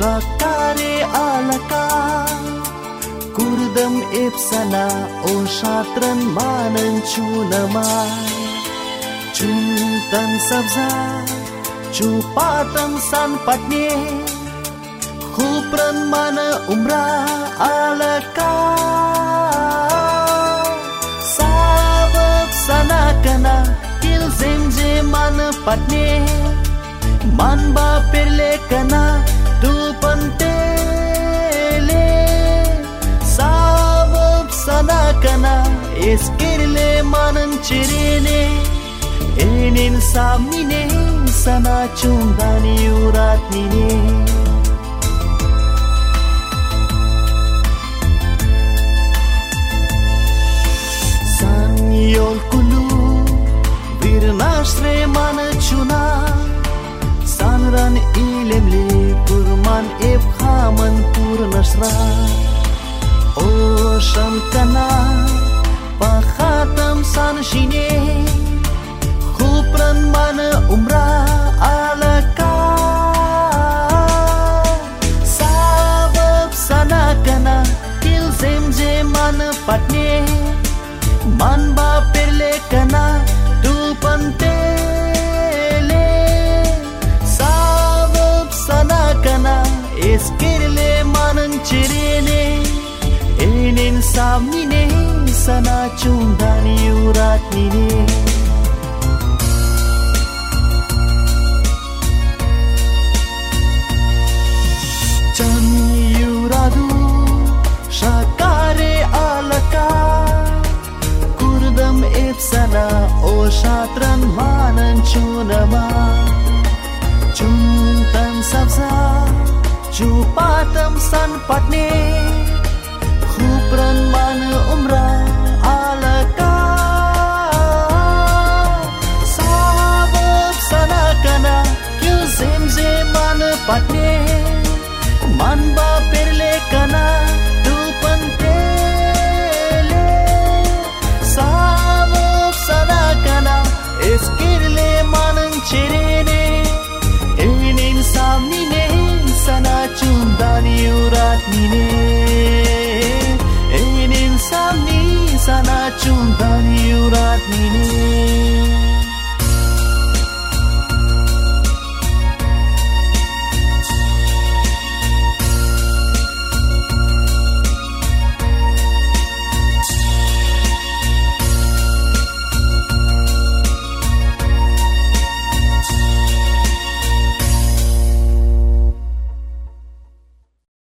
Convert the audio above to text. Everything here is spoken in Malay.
Sakare alaka Kurdam epsana O shatran manan chunamai Chuntan sabza Chupatam san patne Khupran mana umra alaka Sabab sanakana Kil zemje mana patne Manba perle kana Dupantele Sabab sanakana Eskirle manan chirene Enin samine Sana chundani uratnine Sanyol kulu Virnashre mana chuna Sanran ilemli kurman ebhaman purnasra O shamkana Pakhatam san shine Khupran mana umra alaka Sabab sanakana Kil zemje mana patne Manba perle kana Dupantele Sabab sanakana Eskirle manan chirene Enin samine Sana chundani uratnine Chanyuradu Shakare alaka Kurdam epsana O shatran manan chunama Chuntan sabza Chupatam san patne Khupran mana umra alaka Sabab sanakana Kyu zemze mana patne Manba perle kana Dupantele Sabab sanakana Eskirle manan chirene Enin samnine Sana chundani uratnine Enin samni Sana chundani uratnine